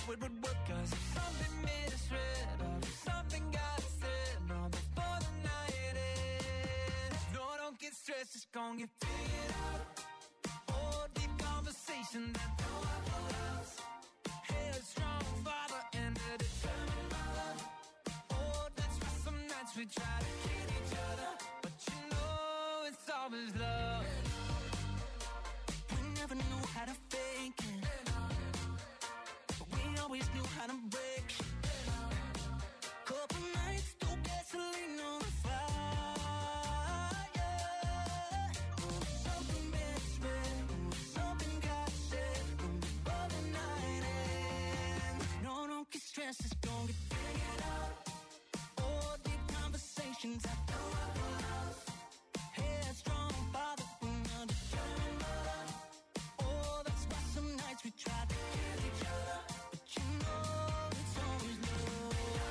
it would work. Cause if something made us red, or if something got us there, no, before the night ends. No, don't get stressed, just gon' get figured out. Oh, deep conversation that throw out the house. Headstrong father and a determined mother. Oh, that's why some nights we try to kill each other, but you know it's always love. We never knew how to fake it, but we always knew how to break shit. Couple nights, threw gasoline on the fire. Something misread, something got said before the night ends. No, don't get stressed, it's gonna get figured out. Oh, deep conversations after hours. Headstrong father, another determined mother. Oh, that's why some nights we try to kill each other, but you know it's always love.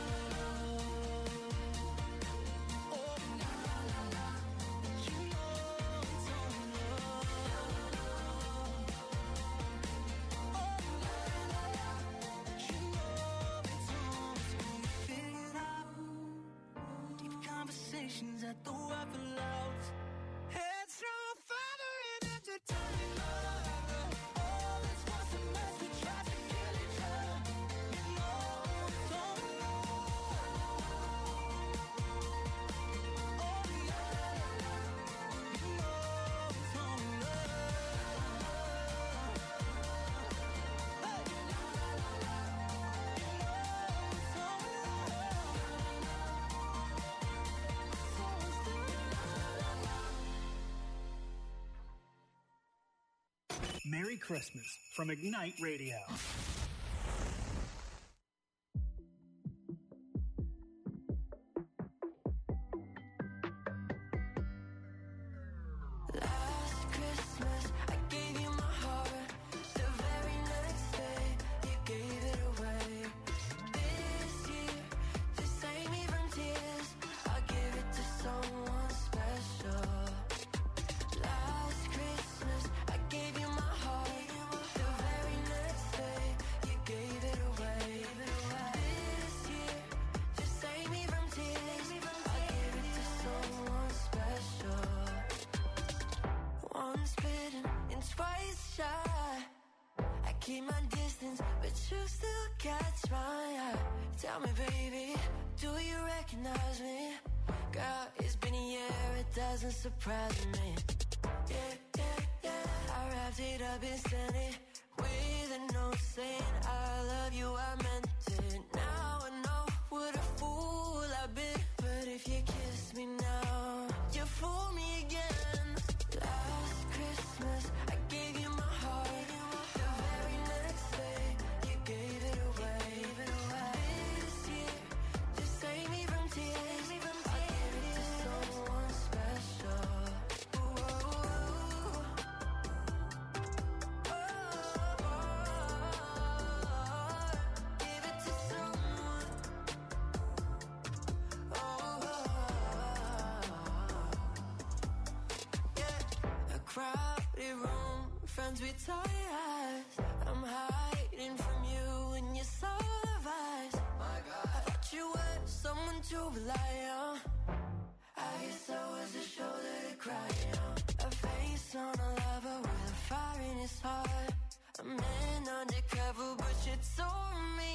Oh, la la la la, but you know it's always love. Oh, la la la, but you know it's always gonna get figured out. Deep conversations at the Waffle House. Headstrong father and a determined mother. Oh, that's why some nights we try to kill each other. You know it's always love. Oh, la la la, you know it's always love. Hey, la la la la, you know it's always Merry Christmas from Ignite Radio. Last Christmas, I gave you my heart. The very next day, you gave it away. This year, to save me from tears, I'll give it to someone special. Last Christmas, I gave you my heart. The very next day, you gave it away. This year, to save me from tears, I'll give it to someone special. Once bitten and twice shy. I keep my distance, but you still catch my eye. Tell me, baby, do you recognize me? Girl, it's been a year, it doesn't surprise me. Yeah, yeah, yeah. I wrapped it up and sent it with a note saying I love you, I meant it. Now I know what a fool I've been, but if you kiss me now, you fool me again. Last Christmas, I gave you my heart. The very next day, you gave it away. This year, to save me from tears, I'll give it to someone special. Give it to someone. Yeah. A crowded room, friends with tired eyes. I'm hiding from you and your solar vibes. My God, I thought you were someone to rely on. I guess I was a shoulder to cry on. A face on a lover with a fire in his heart. A man undercover, but you tore me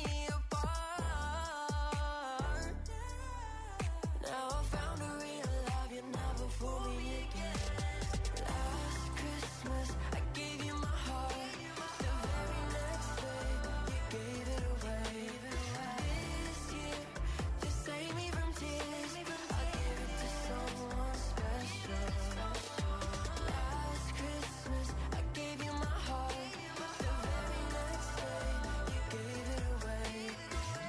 apart. Now I found a real love, you never fool me again. Last Christmas, I gave you my heart. The very next day, you gave it away. This year, to save me from tears, I'll give it to someone special. Last Christmas, I gave you my heart. The very next day, you gave it away.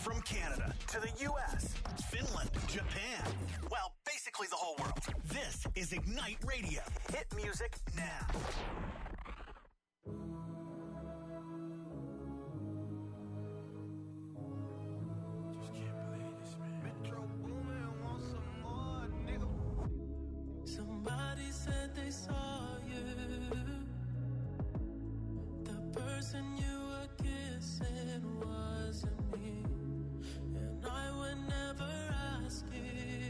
From Canada to the U.S., Finland, Japan, well, basically the whole world. This is Ignite Radio. Hit music now. Just can't believe this, man. Metro Boomin, want some more, nigga. Somebody said they saw you. The person you were kissing wasn't me. And I would never ask you.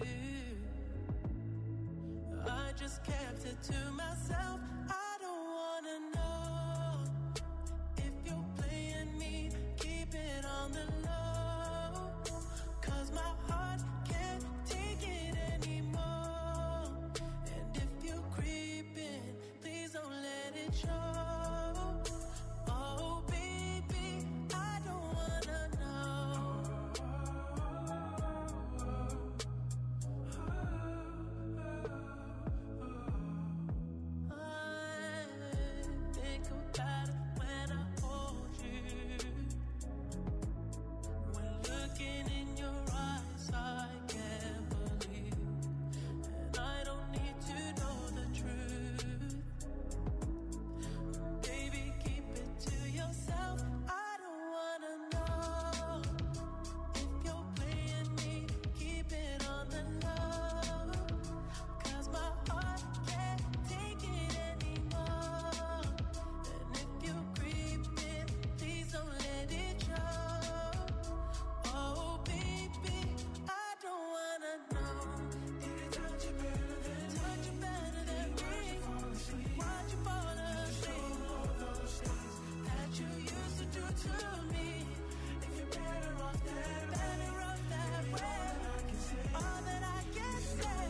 I just kept it to myself. I don't wanna know if you're playing me. Keep it on the low, 'cause my heart can't take it anymore. And if you're creeping, please don't let it show. Oh baby, I don't wanna know. I think about it when I hold you. When looking in your eyes, I can't believe. And I don't need to know the truth. Baby, keep it to yourself. I don't wanna know if you're playing me. Keep it on the low, 'cause my heart can't take it anymore. And if you're creeping, please don't let it show. Oh baby, I don't wanna know. Did it touch you better than me? Touch you better than me? Why'd you fall asleep? All those things that you used to do to me. If you're better off that way, all that I can say,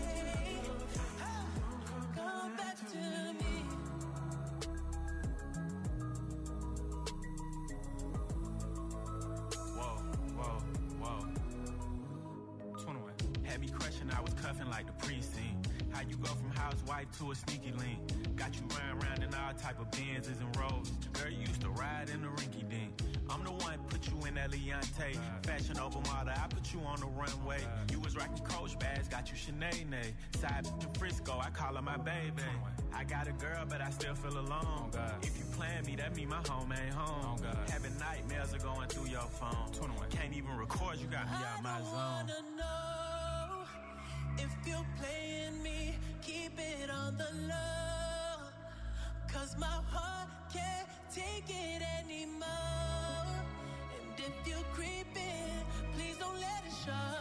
come back to me. Whoa, whoa, whoa. 21. Had me crushing, I was cuffing like the precinct. How you go from housewife to a sneaky link? Got you riding around in all type of Benzes and Rolls. Girl, you used to ride in the rinky dink. I'm the one put you in that Leontay. Fashion over model, I put you on the runway. You was rocking Coach bags, got you Sinead. Side to Frisco, I call her my baby. I got a girl, but I still feel alone. If you plan me, that mean my home ain't home. Having nightmares are going through your phone. Can't even record, you got me out my I zone. don't wanna know if you're playing me. Keep it on the low, 'cause my heart can't take it anymore. And if you're creeping, please don't let it show.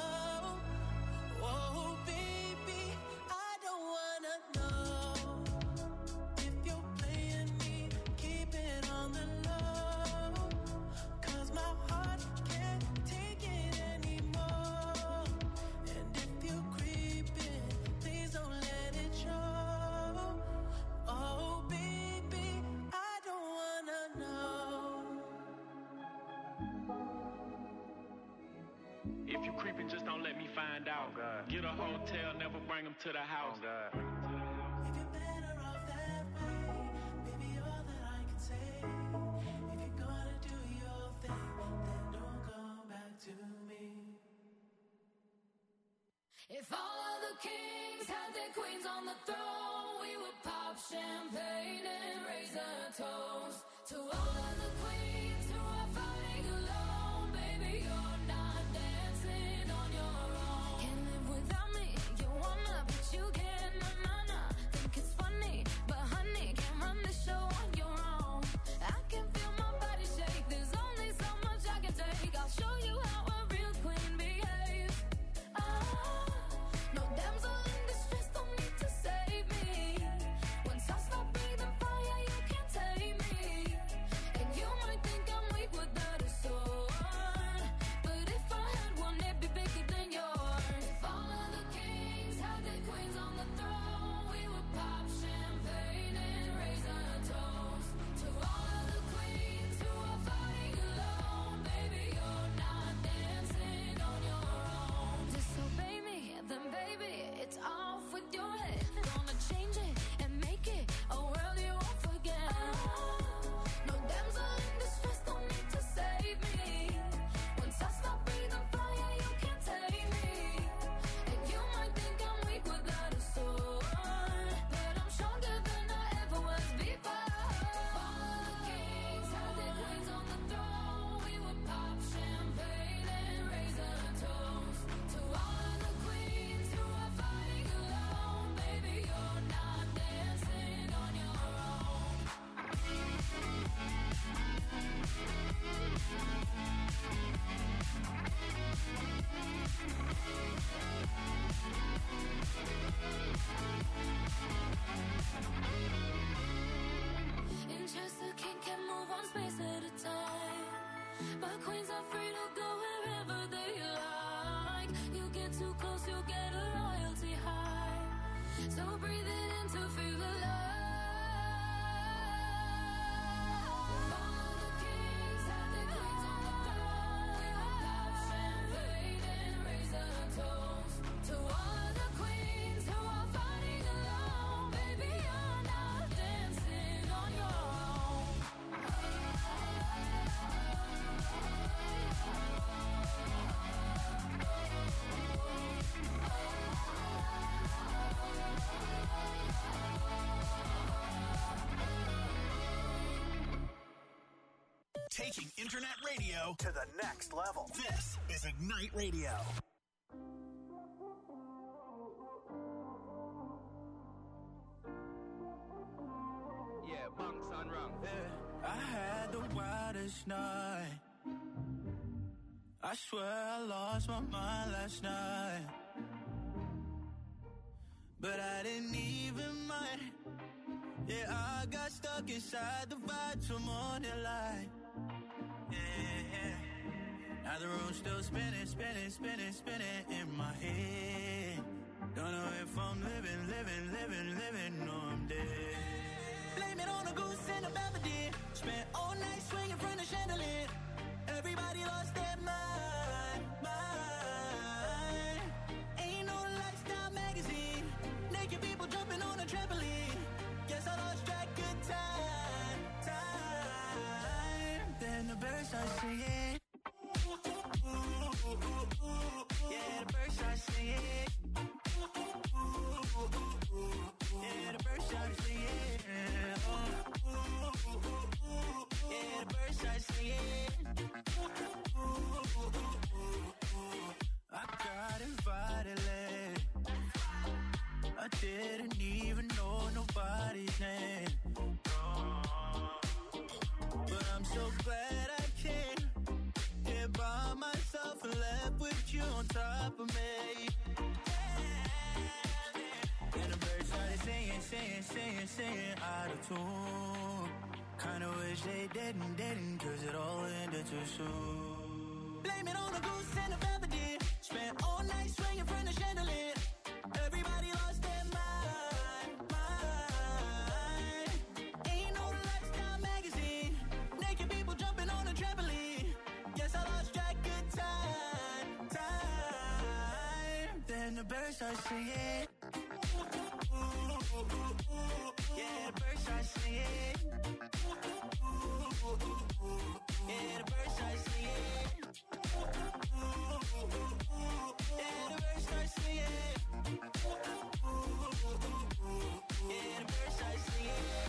Oh baby, I don't wanna know if you're playing me. Keep it on the low, 'cause my heart can't take it anymore. And if you're creeping, please don't let it show. Oh baby, I don't wanna know. If you creeping, just don't let me find out. Get a hotel, never bring them to the house. If you're better off that way, baby, all that I can say. If you're gonna do your thing, then don't come back to me. If all of the kings had their queens on the throne, we would pop champagne and raise a toast to all of the queens who are fighting alone. Baby, you're not dancing on your own. Can't live without me, you wanna, but you can't. Nah. Think it's funny, but honey, can't run the show on your own. I can feel my body shake, there's only so much I can take. I'll show you how a real queen behaves. No damsel in distress, don't need to save me. Once I stop breathing fire, you can't take me. And you might think I'm weak without a sword, but if I had one, it'd be bigger than yours. Taking internet radio to the next level. This is Ignite Radio. Yeah, bunks on run. Yeah, I had the wildest night. I swear I lost my mind last night. But I didn't even mind. Yeah, I got stuck inside the vibe till morning light. Yeah. Now the room's still spinning, spinning, spinning, spinning in my head. Don't know if I'm living, or I'm dead. Blame it on a goose and a Belvedere. Spent all night swinging from the chandelier. Everybody lost their mind. Ain't no lifestyle magazine. Naked people jumping on a trampoline. Guess I lost track of time. Then the birds start singing. Yeah, the birds start singing. Yeah, the birds start singing. Yeah, the birds start singing. I got invited late. I didn't even know nobody's name. But I'm so glad I came here by myself and left with you on top of me. And the birds started singing out of tune. Kinda wish they didn't, cause it all ended too soon. Blame it on a goose and a Belvedere. Spent all night swinging from the chandelier. Everybody lost their mind. Ain't no lifestyle magazine. Naked people jumping on a trampoline. Guess I lost track of time. Then the birds start singing. Yeah, the birds start singing. Yeah, the birds start singing. Yeah, the birds start singing. Yeah, the birds start singing.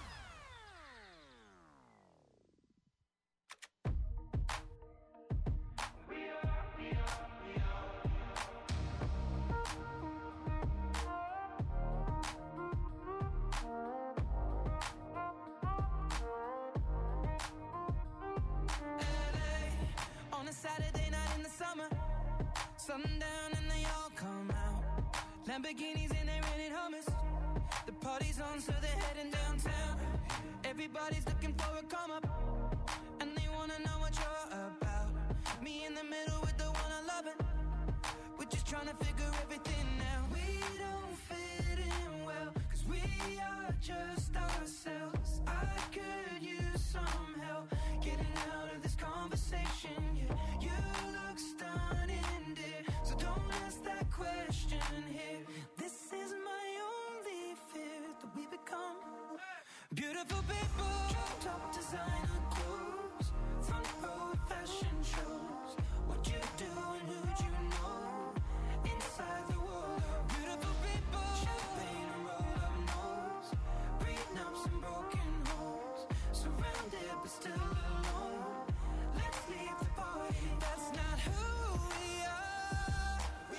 On a Saturday night in the summer, sundown and they all come out. Lamborghinis and they rented Hummers. The party's on, so they're heading downtown. Everybody's looking for a come up, and they wanna know what you're about. Me in the middle with the one I love it. We're just trying to figure everything out. We don't fit in well, cause we are just ourselves. I could use some help getting out of this conversation. Yeah, you look stunning, dear, so don't ask that question here. This is my only fear, that we become beautiful people. Top designer clothes, front row fashion shows. What you do and who'd you know? Inside the world of beautiful people. Champagne and roll up nose, prenups and broken homes. Surrounded but still alone. Let's leave the party. That's not who we are. We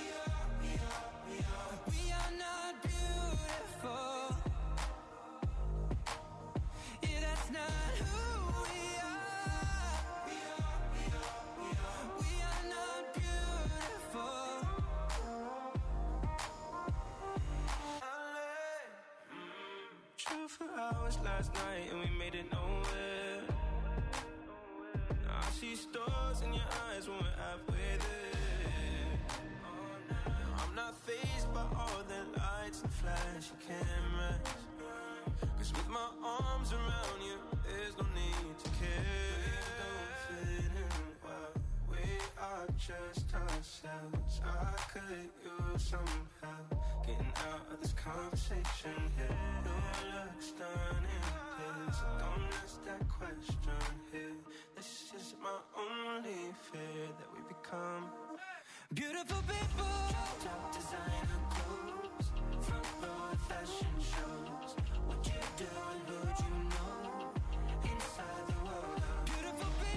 are not beautiful. Yeah, that's not who we are. We are not beautiful. True for hours last night and we made it nowhere. Now I see stars in your eyes when we're halfway there. I'm not fazed by all the lights and flashy cameras. Cause with my arms around you, there's no need to care. We don't fit in well, we are just ourselves. I could use some help getting out of this conversation here. Your look stunning, please, so don't ask that question here. This is my only fear, that we become Beautiful people. Top designer clothes, front row fashion shows. What you do and who'd you know? Inside the world of Beautiful people.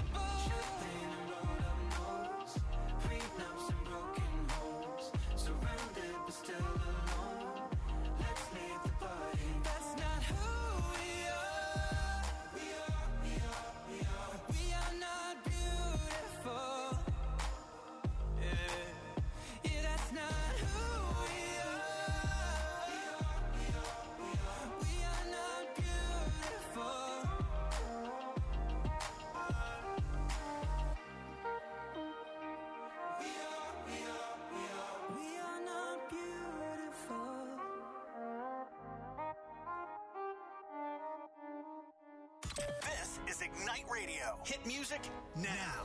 This is Ignite Radio. Hit music now.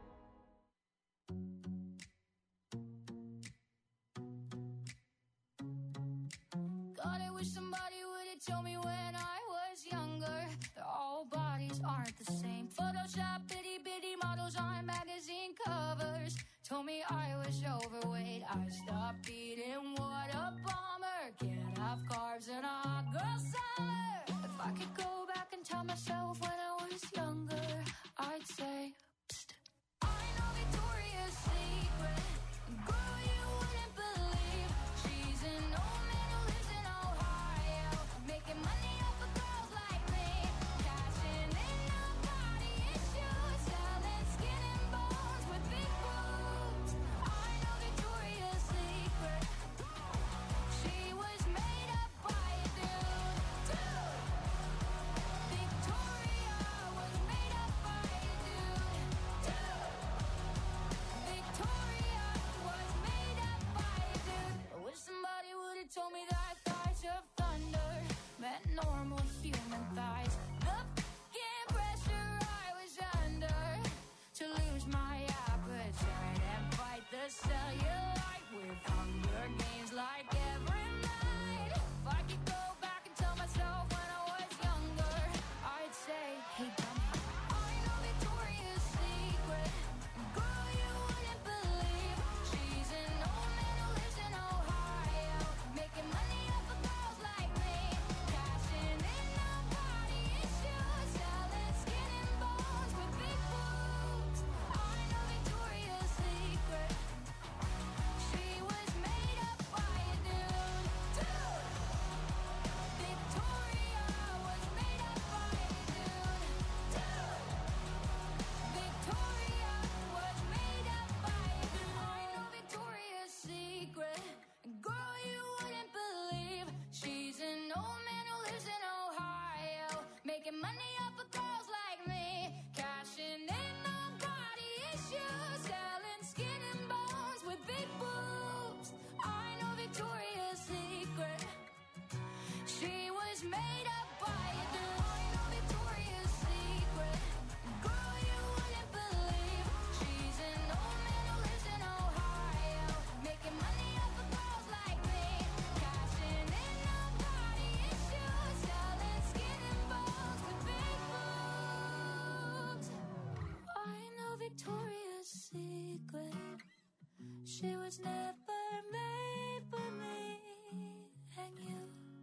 God, I wish somebody would have told me when I was younger that all bodies aren't the same. Photoshop, bitty bitty models on magazine covers told me I was overweight. I stopped eating, what a bummer. Can't have carbs in a hot girl summer. If I could go back and tell myself when I was younger, I'd say, psst. I know Victoria's Secret, girl, you wouldn't believe. She's an old man who lives in Ohio, making money off of girls like me, cashing in on body issues, selling skin and bones with big boobs. I know Victoria's Secret. She was made up by a dude. Victoria was made up by a dude. Victoria was made up by a dude. I wish somebody would have told me that thighs of thunder meant normal human thighs. The fucking pressure I was under to lose my appetite and fight the cellulite with hunger games like every night. If I could go back and tell myself when I was younger, I'd say, hey dummy, I know Victoria's Secret, girl, you wouldn't believe. She's an old man who lives in Ohio, making money off of girls like me, cashing in on body issues, selling skin and bones with big boobs. I know Victoria's Secret. She was made up by a dude. Victoria was made up by a dude. Victoria was made up by a dude. I know Victoria's Secret, girl, you wouldn't believe. She's an old man who lives in Ohio, making money off of girls like me, cashing in on body issues, selling skin and bones with big boobs. I know Victoria's Secret. She was made up by a dude. I know Victoria's Secret, girl, you wouldn't believe. She's an old man who lives in Ohio, making money off of girls like me, cashing in on body issues, selling skin and bones with big boobs. I know Victoria's Secret. She was never made for me and you.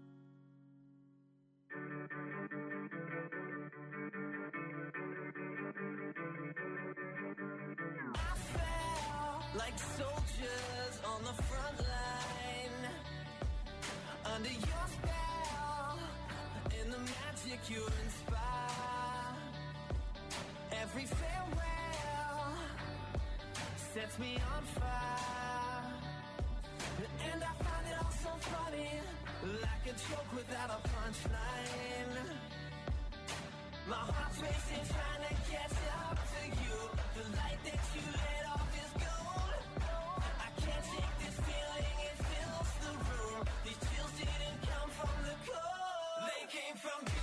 I fell like soldiers on the front line, under your spell, in the magic you inspire. Every farewell sets me on fire, and I find it all so funny, like a joke without a punchline. My heart's racing, trying to catch up to you. The light that you lit off is gold. I can't shake this feeling, it fills the room. These chills didn't come from the cold, they came from you.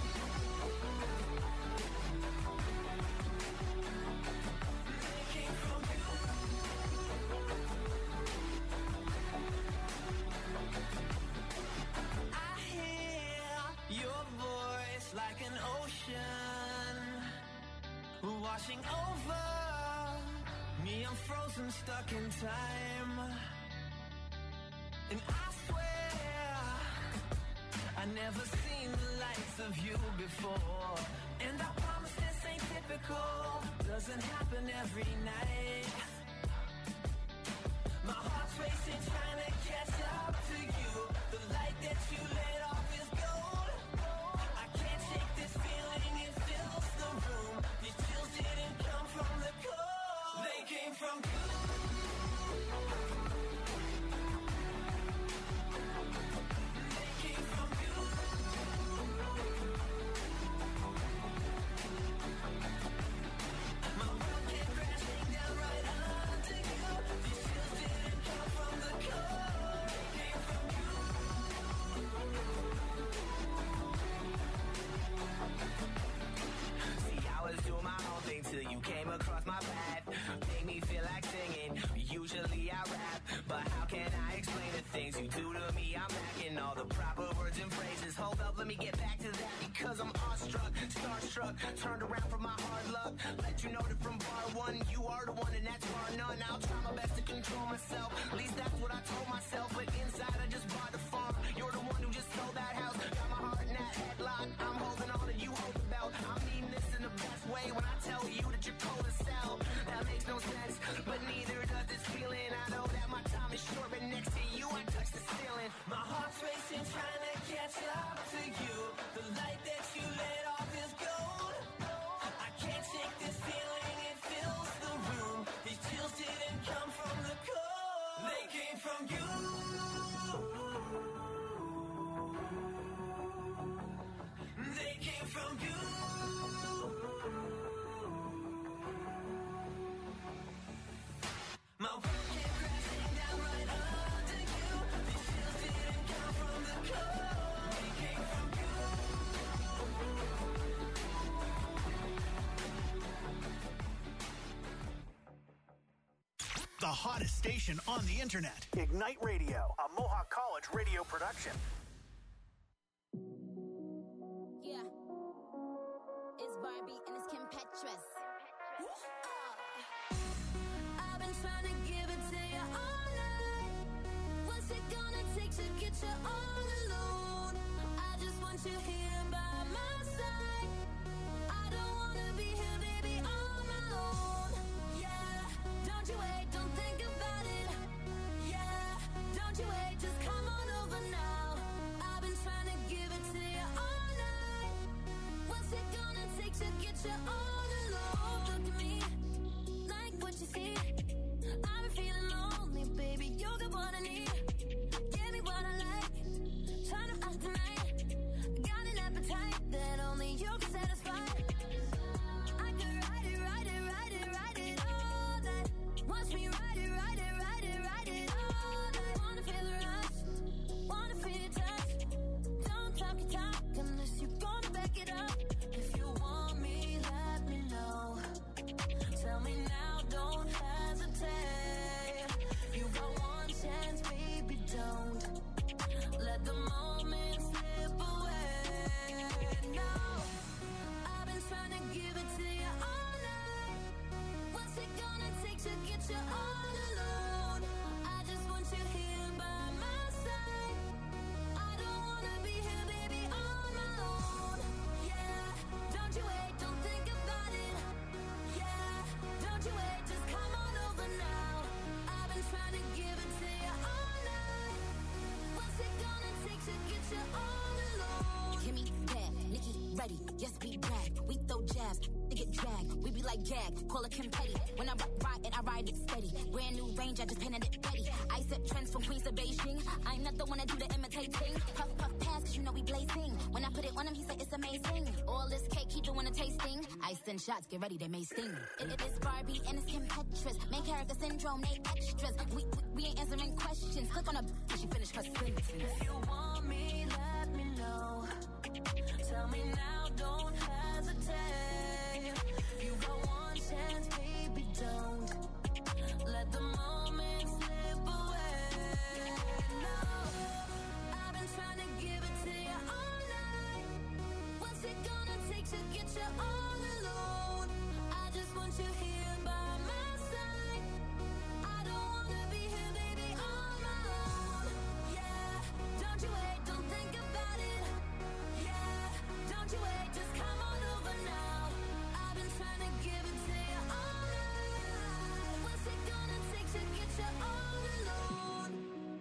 They came from you. I hear your voice like an ocean washing over me. I'm frozen, stuck in time, and I swear I never seen the likes of you before. And I promise this ain't typical, doesn't happen every night. My heart's racing, trying to catch up to you. The light that you lit off is gold. I can't shake this feeling, it fills the room. These chills didn't come from the cold, they came from you. They came from you. My world came crashing down right under you. These chills didn't come from the cold, they came from you. the proper words and phrases. Hold up, let me get back to that because I'm awestruck, starstruck, turned around from my hard luck. Let you know that from bar one, you are the one and that's bar none. I'll try my best to control myself, at least that's what I told myself. But inside I just bought the farm. You're the one who just sold that house. Got my heart in that headlock. I'm holding on and you hold the belt. I'm needing this in the best way when I tell you that you're cold as hell. That makes no sense, but neither does this feeling. I know that my time is short, but next to you I touch the ceiling. My heart's racing, trying to catch up to you. The light that you lit off is gold. I can't shake this feeling, it fills the room. These chills didn't come from the cold, they came from you. They came from you. My world came crashing down right under you. These chills didn't come from the cold, they came from you. The hottest station on the internet. Ignite Radio, a Mohawk College radio production. Yeah. It's Barbie and it's Kim Petras. I've been trying to give it to you all night. What's it gonna take to get you all alone? I just want you here by my side. I don't wanna be here, baby, on my own. Yeah, don't you wait, don't think about it. Yeah, don't you wait, just come on over now. I've been trying to give it to you all night. What's it gonna take to get you all alone? Look at me, like what you see. I've been feeling lonely, baby, you got what I need. Give me what I like, try to act tonight. Got an appetite that only you can satisfy. I could ride it, ride it, ride it, ride it all that. Watch me ride it, ride it, ride it, ride it all that. Wanna feel the rush, wanna feel your touch. Don't talk your talk unless you're gonna back it up. If you want me, let me know. Tell me now, don't hesitate. You got one chance, baby, don't let the moment slip away. No, I've been trying to give it to you all night. What's it gonna take to get you all alone? I just want you here by my side. I don't wanna be here, baby, on my own. Yeah, don't you wait, don't think about it. Yeah, don't you wait, just come on over now. I've been trying to give it to you all night. What's it gonna take to get you all alone? Kimmy, bad, Nikki, ready, yes, we brag. We throw jabs, they get dragged. We be like gag, call it Kim Petty. When I ride it, I ride it steady. Brand new range, I just painted it ready. I set trends from Queens to Beijing. I'm not the one to do the imitating. Puff, puff, pass, cause you know we blazing. When I put it on him, he said it's amazing. All this cake, keep doing a tasting. I send shots, get ready, they may sting. It is Barbie and it's Kim Petras. Main character syndrome, they extras. We ain't answering questions. Click on a she finished her sentence. If you want me, let me know. Tell me now, don't hesitate. You got one chance, baby, don't let the moment slip away. No, I've been trying to give it to you all night. What's it gonna take to get you all alone? I just want you here by my side. I don't wanna be here, baby, on my own. Yeah, don't you wait, don't think about it. Yeah, don't you wait, just come on over now. I've been trying to give it to you all night. What's it gonna take to get you all alone?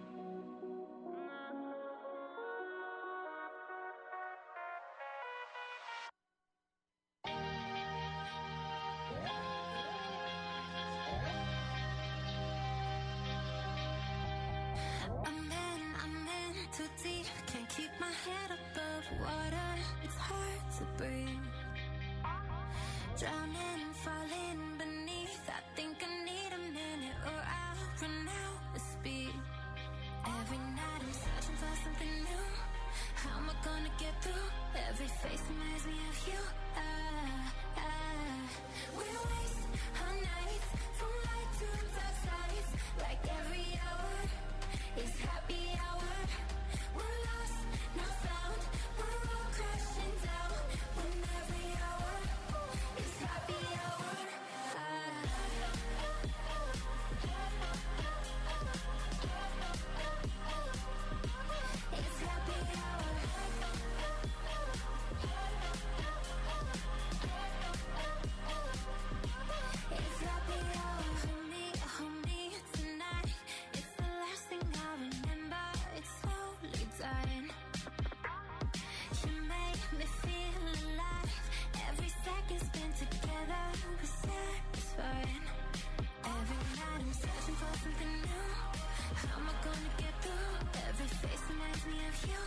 I'm in too deep, can't keep my head above water. It's hard to breathe. Drowning, falling beneath. I think I need a minute or I'll run out of speed. Every night I'm searching for something new. How am I gonna get through? Every face reminds me of you. We waste our nights from light to dark sides. Like every hour is happy hour. We're lost gonna get through? Every face reminds me of you.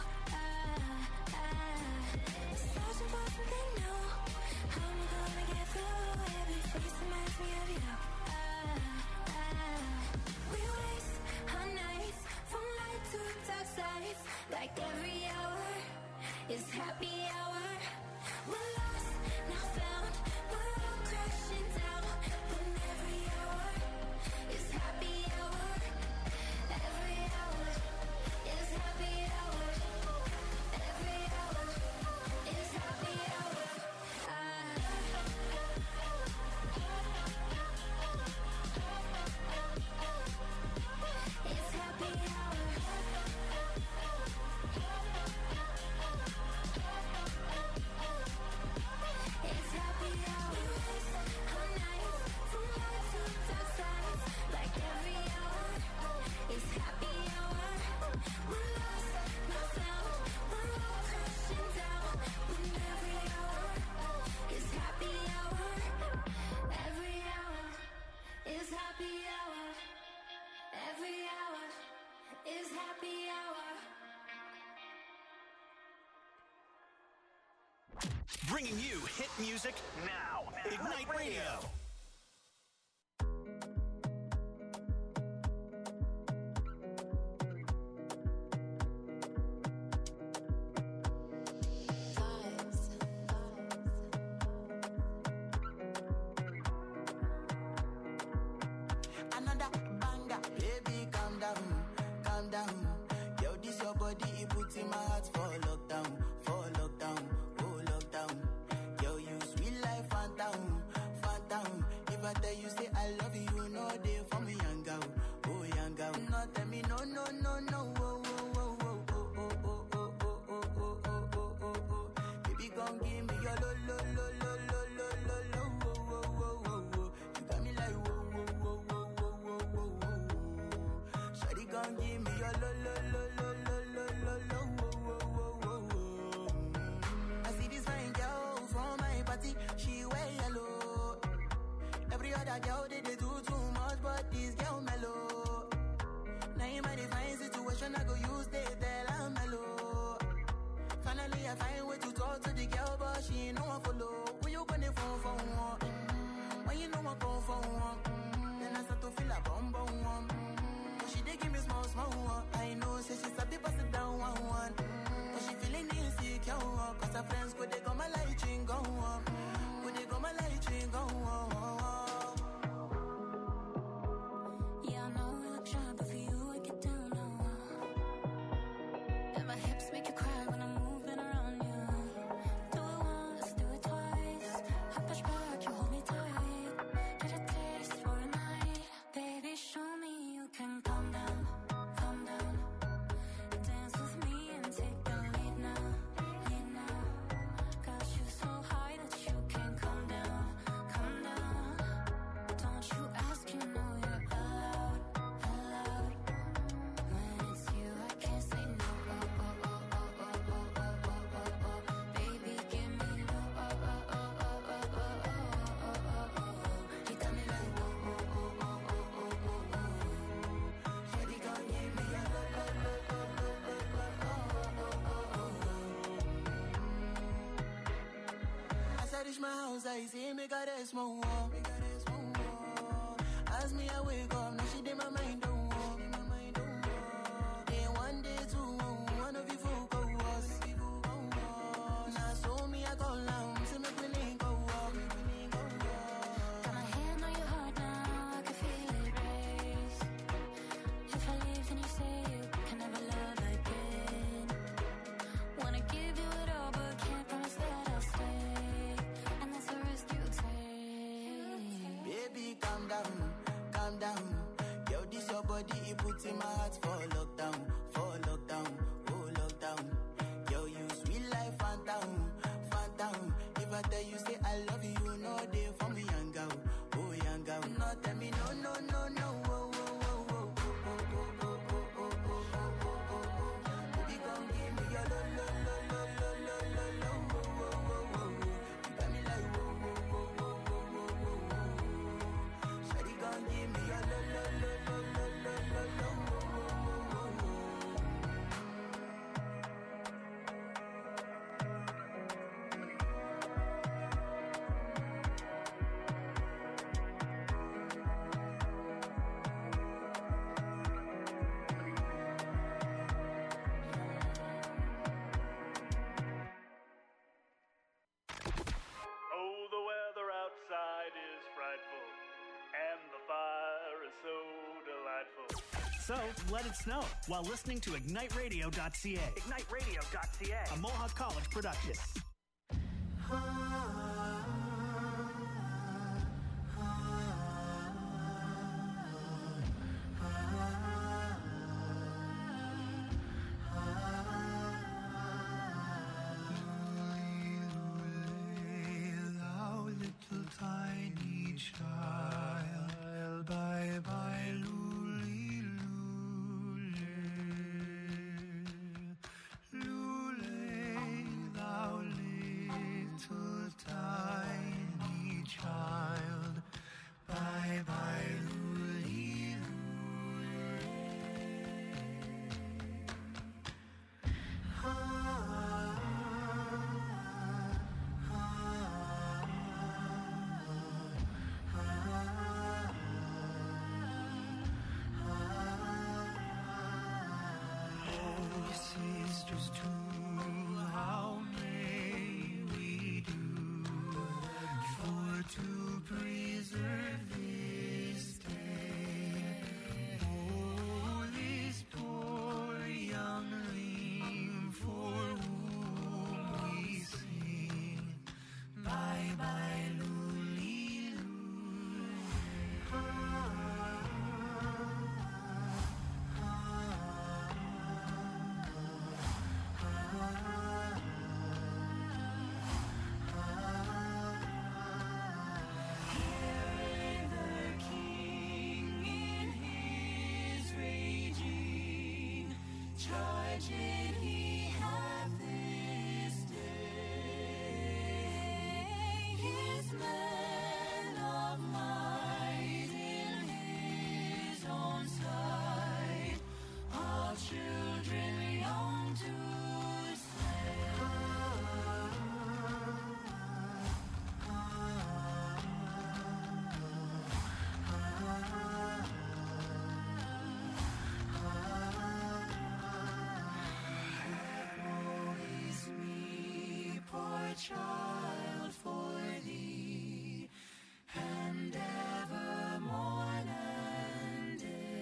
Searching for something new. How am I gonna get through? Every face reminds me of you. We waste our nights from light to dark sides. Like every hour is happy hour. We're lost, now found. We're all crashing down. When every hour is happy hour. Every hour is happy hour. Every hour is happy hour. It's happy hour. It's happy hour. Our nights from light to dark sides. Like every hour is happy hour. We're lost, not found. We're all crashing down. When every hour is happy hour. Every hour is happy hour. Every hour is happy hour. Bringing you hit music now. Ignite Radio. Another banger, baby, calm down, calm down. Yo, this your body, it puts in my heart for lockdown, oh lockdown. Yo, you sweet life, phantom, phantom. If I tell you say I love you, you know they for me, young girl, oh young girl. No, tell me no, no, no, no, oh, oh, oh, oh, oh, oh, oh, oh, oh, oh, oh, oh, oh, oh. Baby, come give me your lo, lo, lo, lo, lo, lo, lo, lo, oh, oh, oh, oh, oh. You got me like whoa, whoa, whoa, whoa, whoa, whoa, whoa, whoa. Shawty, come give me your lo, lo, lo, lo, lo, lo, lo, lo, oh, oh, oh, oh, oh. I see this fine girl from my party, she wear yellow. Every other girl they do too much, but this girl mellow. Now in my divine situation, I go use they tell I'm mellow. Finally, I find way to talk to the girl, but she ain't no one follow. Who you gonna phone for one? When you know I come for one, then I start to feel a bum bum one. But she dey give me small small one. I know, say she's a bit pass it down one one. But she feeling insecure, cause her friends go they go my light ring go on. Go they go my light ring go on. Yeah, I know we look shy, but for you I get down low. And my hips make you cry when I'm moving around you. Do it once, do it twice. I push back, you hold me tight. Get a taste for a night. Baby, show me you can calm down, calm down. Dance with me and take the lead now, lead now. Got you so high that you can't calm down, calm down. Don't you ask, you know you're allowed, allowed. When it's you, I can't say no. Oh, oh, oh, oh, oh, oh, oh, oh, oh, oh. Baby, give me low. Oh, oh, oh, oh, oh, oh, oh, oh, oh, oh. You got me like whoa, whoa, whoa, whoa, whoa, whoa, whoa, whoa. Shawty gon' give me a low, low, low, low, low, low, low, oh, oh, oh, oh. As I reach my house, I see me got a small wall. As me, I wake up, now she did my mind don't walk. Day one, day two, one of you folk go us. Now so me, I call now, see me willing go walk. Got my hand on your heart now, I can feel it race. If I leave, then you say you can never love again. Wanna give you it all, but can't promise that I'll stay. And that's a risk you take. Baby, calm down, calm down. Yo, this your body, it puts in my heart for lockdown, oh lockdown. Yo, you sweet life, phantom, phantom. If I tell you say I love you, you know they for me, young girl, oh young girl. No, tell me no, no, no, no, oh, oh, oh, oh, oh, oh, oh, oh, oh, oh, oh, oh, oh. Baby, come give me your lo, lo, lo, lo, lo, lo, lo, lo, oh, oh, oh, oh. You got me like whoa, whoa, whoa, whoa, whoa, whoa, whoa, whoa. Shawty, come give me your lo, lo, lo, lo, lo, lo, lo, lo, oh, oh, oh, oh. So, let it snow while listening to IgniteRadio.ca. IgniteRadio.ca. A Mohawk College production. Thou little tiny child, bye bye, Lule, Lule, Lule, thou little tiny child, bye bye, Lule, sisters too, how may we do for to preserve this day? Oh, this poor youngling for whom we sing, bye bye, Luli, Charging he hath this day his men of might in his own sight, all children young to child for thee, and evermore and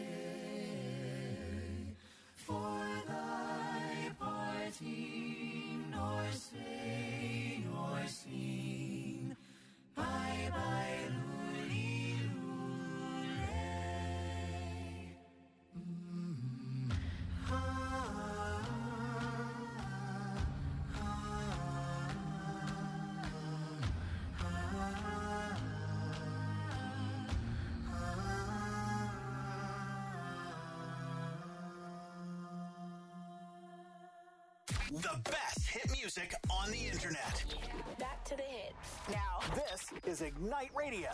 day, for thy parting, nor say nor sing, bye bye, Luli, The best hit music on the internet. Back to the hits. Now, this is Ignite Radio.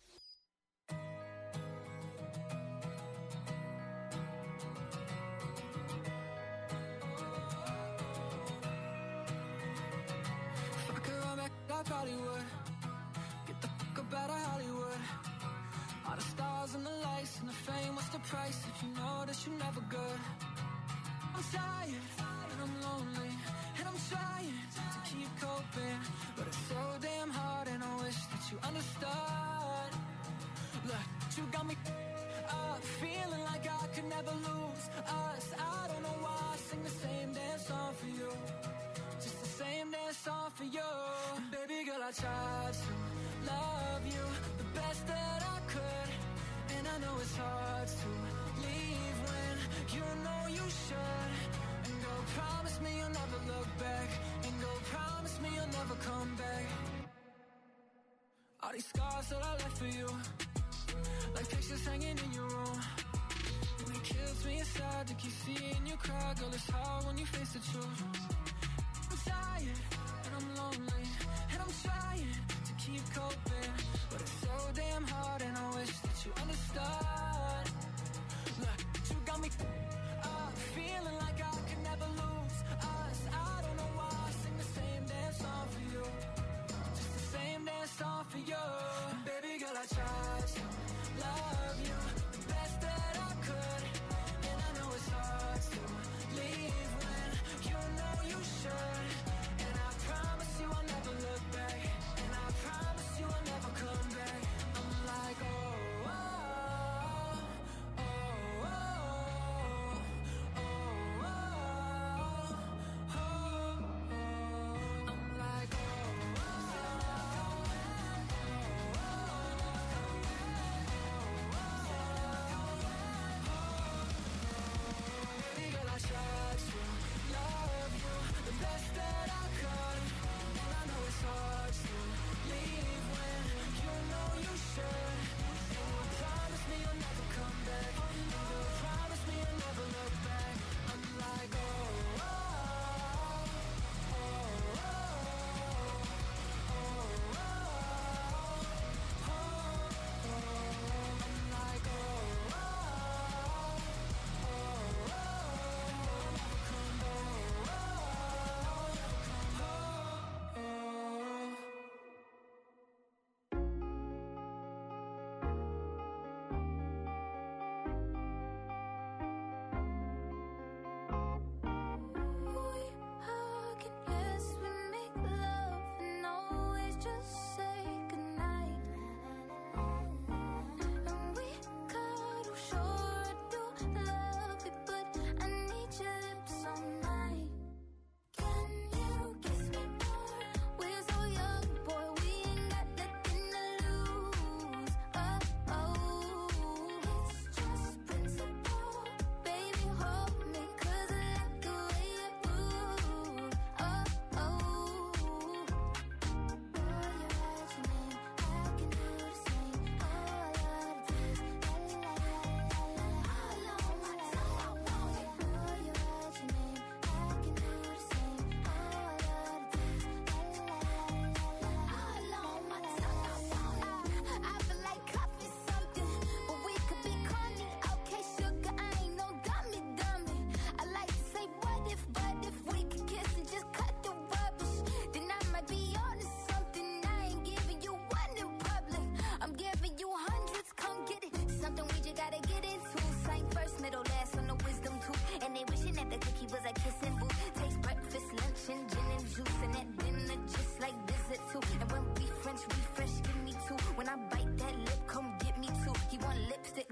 If I could run back, I probably would. Get the fuck up out of Hollywood. All the stars and the lights and the fame, what's the price if you know that you're never good? I'm tired and I'm lonely and I'm trying to keep coping, but it's so damn hard and I wish that you understood. Look, you got me up, feeling like I could never lose us. I don't know why I sing the same damn song for you, just the same damn song for you. And baby girl, I tried to love you the best that I could, and I know it's hard to leave when you know you should. And go promise me you'll never look back, and go promise me you'll never come back. All these scars that I left for you, like pictures hanging in your room, and it kills me inside to keep seeing you cry. Girl, it's hard when you face the truth. I'm tired and I'm lonely and I'm trying to keep coping, but it's so damn hard and I wish that you understood. Look, you got me up, feeling like I could never lose us. I don't know why I sing the same damn song for you, just the same damn song for you. And baby girl, I tried to love you the best that I could, and I know it's hard to leave when you know you should. And I promise you I'll never look back, and I promise you I'll never come back. I'm like, oh, oh, oh, oh,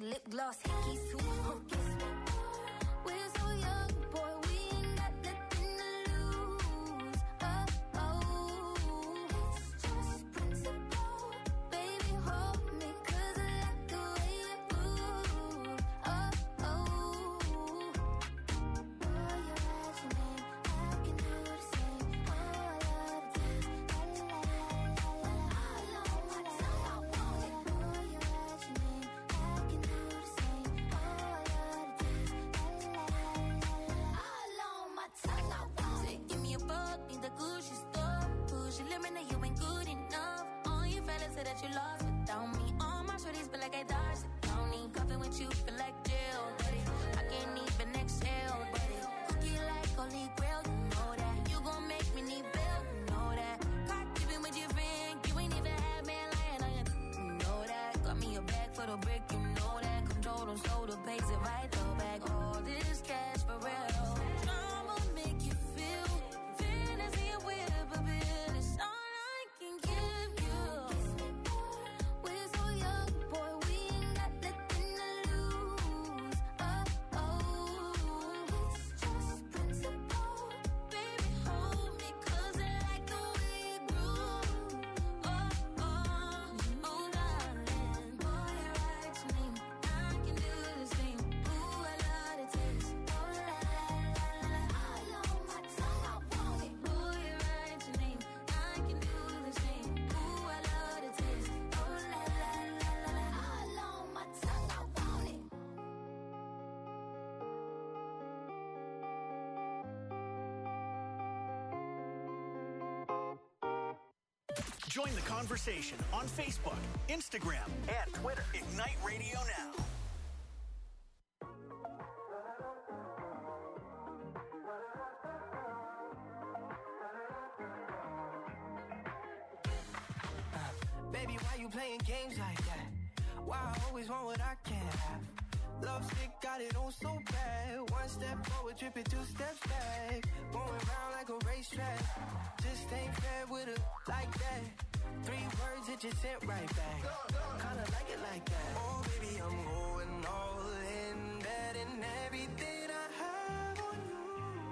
lip gloss, hickeys too. Guess what? We're so young, boy, we ain't got nothing to lose. Oh, it's just principle. Baby, hold me, 'cause I like the way you move. Oh, boy, you're at your name, I can do the same. Oh, I love the taste, la la la la la la. All on my tongue, I want it. Boy, you're at your name, I can do the same. Oh, I love the taste, la la la la la. All on my tongue, I want it. Give me a fuck, need the Gucci store. Push your limit, now you ain't good enough. All your fellas say that you lost without me. All my shorties feel like I dodged the county. Cuffing with you feel like jail, buddy. I can't even exhale, buddy. Cookie like holy grail, you know that. You gon' make me need bail, you know that. Caught keeping with your friend, you ain't even had man lying on you, you know that. Got me a bag for the brick, you know that. Control them slow the pace if I throw back all this cash for real. I'ma make you feel fantasy and whip a bit. It's all I can give you. We're so young, boy, we ain't got nothing to lose. Oh, it's just principle. Baby, hold me, 'cause I like the way you groove. Oh, darling, boy, you're right to me. I can do the same. Ooh, I love the taste. Oh, la la la la la. All on my tongue, I want it. Boy, you're right to me. I can do the same. Ooh, I love the taste. Oh, la la la la la. All on my tongue, I want it. Join the conversation on Facebook, Instagram, and Twitter. Ignite Radio Now. Baby, why you playing games like that? Why I always want what I can't have? Love sick, got it on so bad. One step forward, tripping 2 steps back. Going round like a racetrack. Just ain't fair with her like that. 3 words, it just sent right back. Kinda like it like that. Oh, baby, I'm going all in. Betting everything I have on you.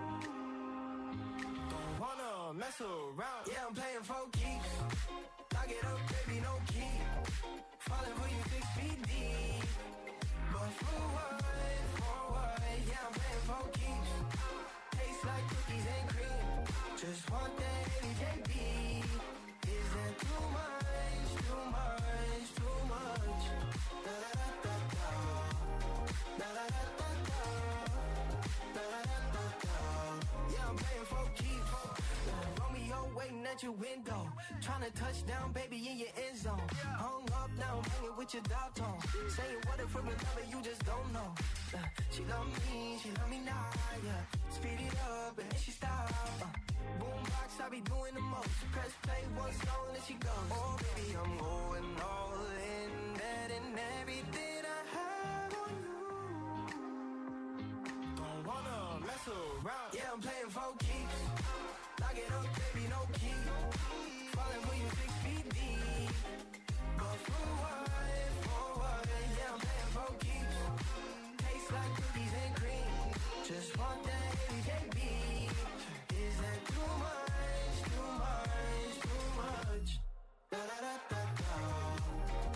Don't wanna mess around. Yeah, I'm playing for keeps. Lock it up, baby, no key. Falling for you 6 feet deep. But for what? Yeah, I'm playing for keeps. Tastes like cookies and cream. Just want that AJB. Is that too much? Too much? Too much? Da da da da da. Da da da da da. Da da da da da. Yeah, I'm playing for keeps. Romeo waiting at your window. Tryna touch down, baby, in your end zone. Hung up now, I'm hanging with your dog tone. Saying what if we're in love and you just don't know. She love me now, yeah. Speed it up and then she stop. Boombox, I be doing the most. Press play one song and she goes. Oh, baby, I'm going all in. Betting everything I have on you. Don't wanna mess around. Yeah, I'm playing for keeps. Lock it up, baby, no key. Falling for you 6 feet deep. But for what? Yeah, I'm playing for keeps. Tastes like cookies and cream. Just want that AJB. Is that too much? Too much? Too much? Da da da da da.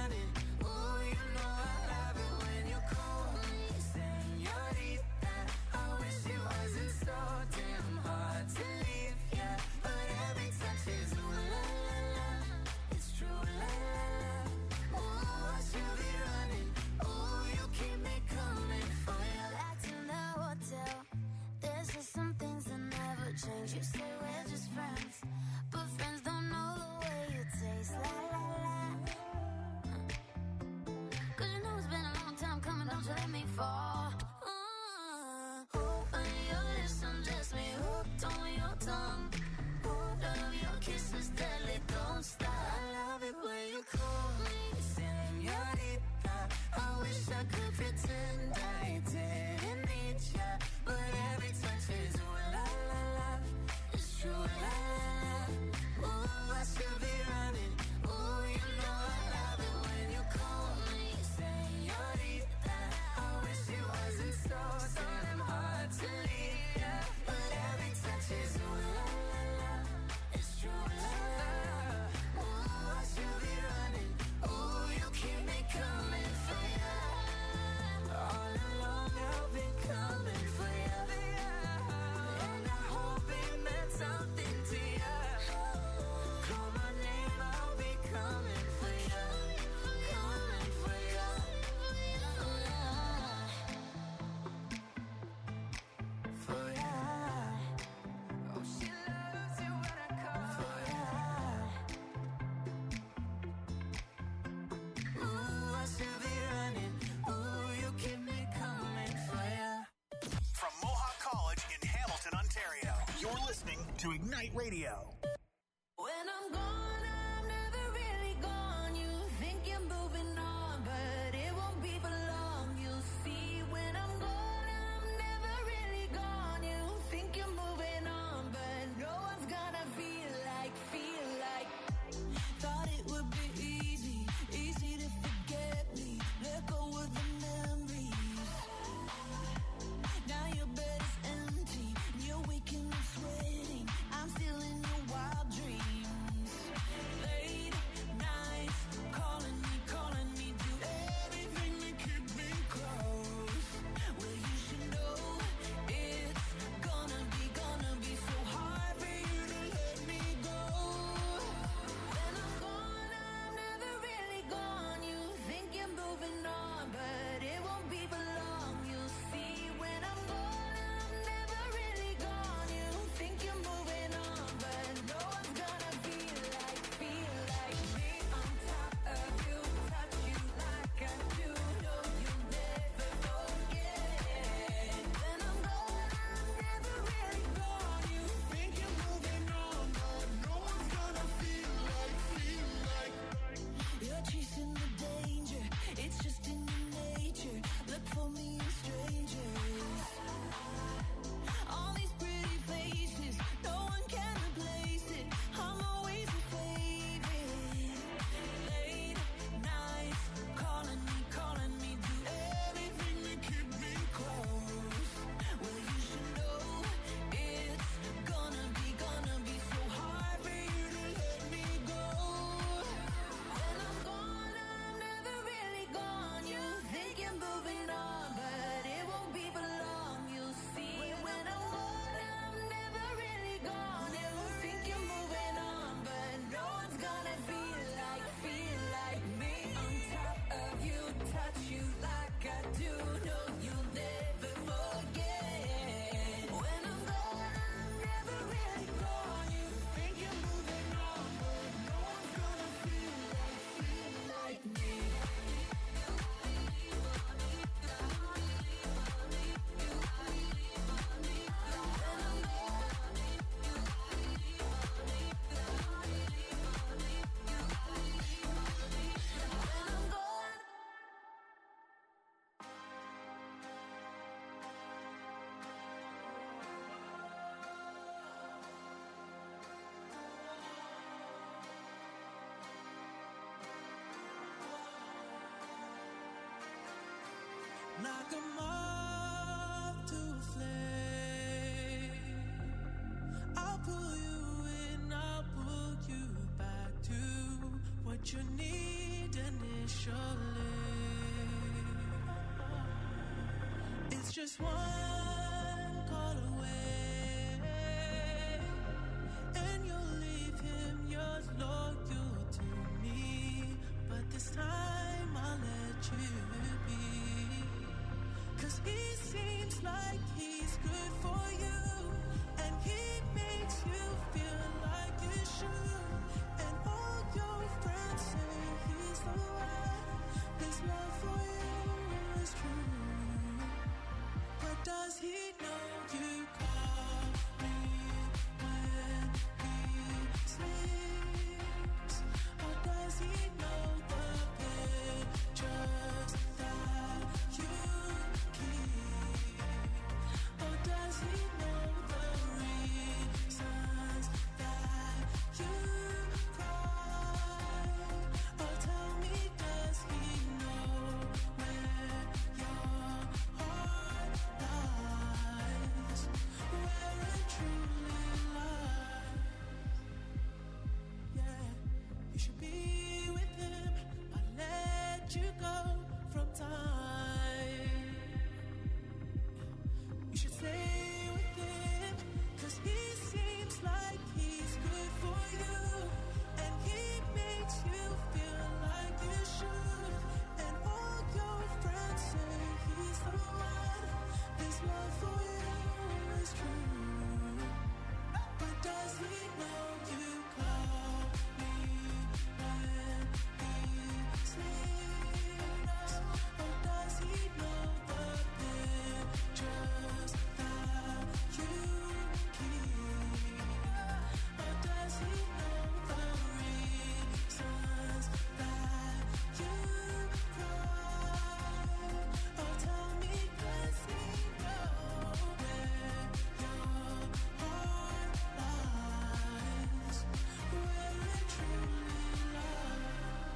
running. Ooh, you know I love it when you call me señorita. I wish it wasn't so damn hard to leave, yeah. But every touch is ooh la la la. It's true la la la. Ooh, I should be running. Ooh, you keep me coming for you. Back to the hotel. There's just some things that never change. You say we're just friends, but friends don't know the way you taste. La la la. 'Cause you know it's been a long time coming. Don't you let me fall. On your lips, undress me. Hooked on your tongue. Love your kisses deadly. Don't stop. I love it when you call me señorita. I wish I could pretend I didn't need ya, but every touch is ooh la la la. It's true la la la. Ooh, I should be running. Ooh, you know I love it when you call me señorita. I wish it wasn't so damn hard to leave ya, but every touch is ooh la la la. It's true la la la. Ooh, I should be running. Ooh, you keep me coming for ya. All along I've been coming for ya, and I hope it meant something to ya. Call my name, I'll be coming for ya, coming for ya, for ya. Oh, she loves it when I call for ya. Ooh, I should be running. Ooh, you keep me coming for ya. From Mohawk College in Hamilton, Ontario, you're listening to Ignite Radio. When I'm gone, I'm never really gone. You think you're moving on, but it won't be for long. You'll see when I'm gone, I'm never really gone. You think you're moving on, but no one's gonna feel like. Thought it would be easy to forget me. Let go of the memories. Now your bed is empty, and you're waking up sweating. I'm still in your wild dreams. Late nights, calling me, do everything to keep me close. Well, you should know it's gonna be so hard for you to let me go. When I'm gone, I'm never really gone. You think you're moving on, but it won't be for long. You'll see when I'm gone, I'm never really gone. You think you're moving on, but no one's gonna feel like me on top of you, touch you like I do. No, you'll never forget. When I'm gone, I'm never really gone. You think you're moving on, but no one's gonna feel like. You're chasing the danger, it's just in your nature. Look for me in strangers. All these pretty faces, no one can replace it. I'm always your favorite. Late nights, calling me, do everything to keep me close. Well, you should know it's gonna be so hard for you to let me go. When I'm gone, I'm never really gone. You think you're moving on, but it won't be for long. You'll see when I'm gone, I'm never really gone. You think you're moving on, but no one's gonna feel like me on top of you, touch you like I do. No, you'll never forget. When I'm gone, I'm never really gone. You think you're moving on, but no one's gonna feel like me. Like a moth to a flame, I'll pull you in, I'll pull you back to what you need and initially. It's just one call away, and you'll leave him yours loyal to me. But this time I'll let you be, 'cause he seems like he's good for you, and he makes you feel like you should. And all your friends say he's the one. His love for you is true. But does he know you call me when he sleeps? Or does he know the pictures that you keep? Or does he know the reasons that you cry? Or tell me, does he know where your heart lies? Where it truly lies? Yeah, you should be with him. I'll let you go from time. You should stay with him, 'cause he seems like he's good for you, and he makes you feel like you should. And all your friends say he's the one. His love for you is true. But does he know you call me when he sleeps? Or does he know the pictures that you keep? Or does he know the reasons that you cry? Or tell me, does he know where your heart lies? Where it truly lies?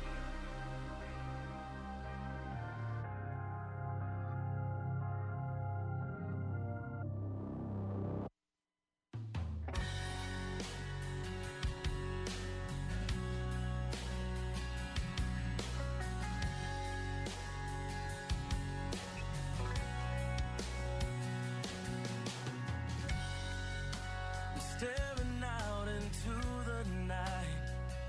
I'm staring out into the night,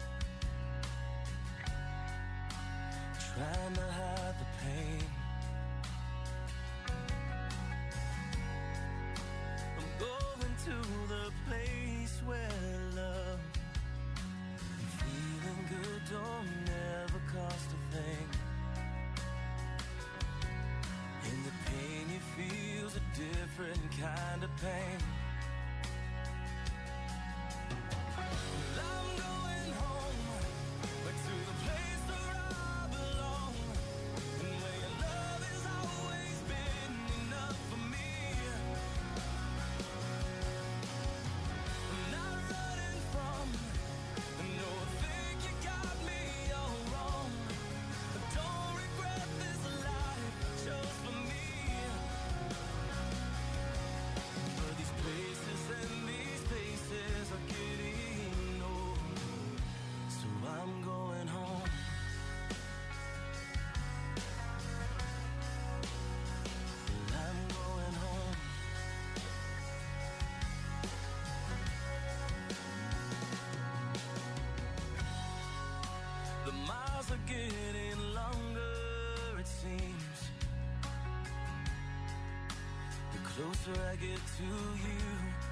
trying to hide the pain. I'm going to the place where love and feeling good don't never cost a thing. And the pain you feel's a different kind of pain. I'm going home, back to the place where I belong, and where your love has always been enough for me. I'm not running from, no, I think you got me all wrong. I don't regret this life chose for me. But these places and these faces are getting old, so I'm going home. I'm going home. The miles are getting longer, it seems. The closer I get to you,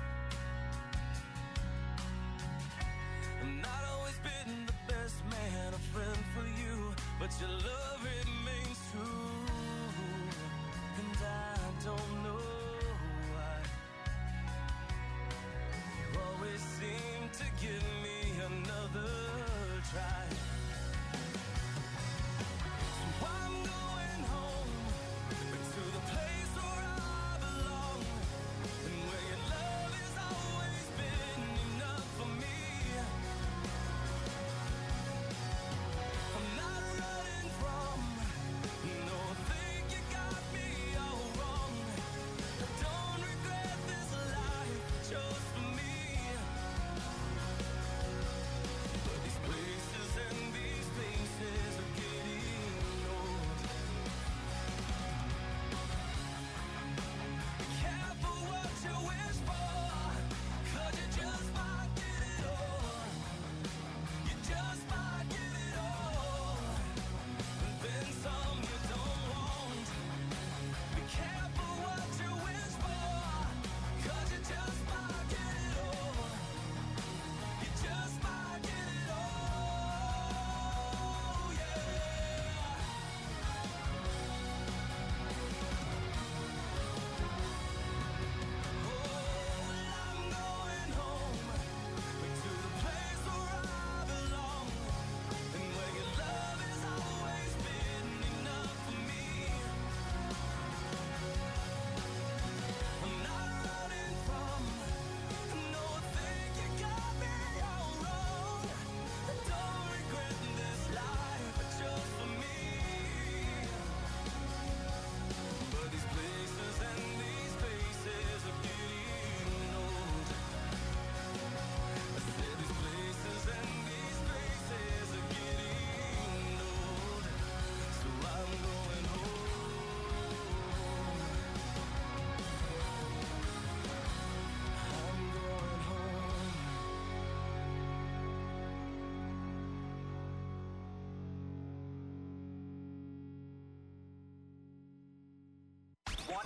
I've not always been the best man, a friend for you, but your love remains true. And I don't know why you always seem to give me another try. So I'm going home, back to the place where I belong, and where your love has always been enough for me. I'm not running from,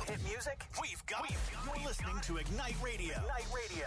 Hit music? We've got it. You're listening to Ignite Radio. Ignite Radio.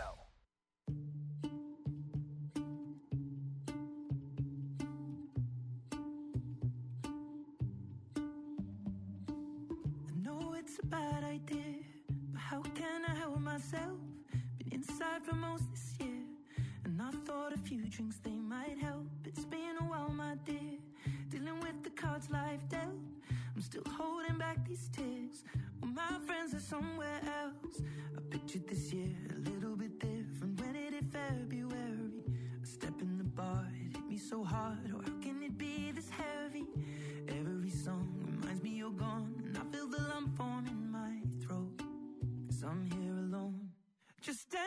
I know it's a bad idea, but how can I help myself? Been inside for most this year, and I thought a few drinks, they might help. It's been a while, my dear, dealing with the cards life dealt. I'm still holding back these tears, well, my friends are somewhere else. I pictured this year a little bit different. When it hit February, a step in the bar, it hit me so hard. Oh, how can it be this heavy? Every song reminds me you're gone, and I feel the lump form in my throat, 'cause I'm here alone. Just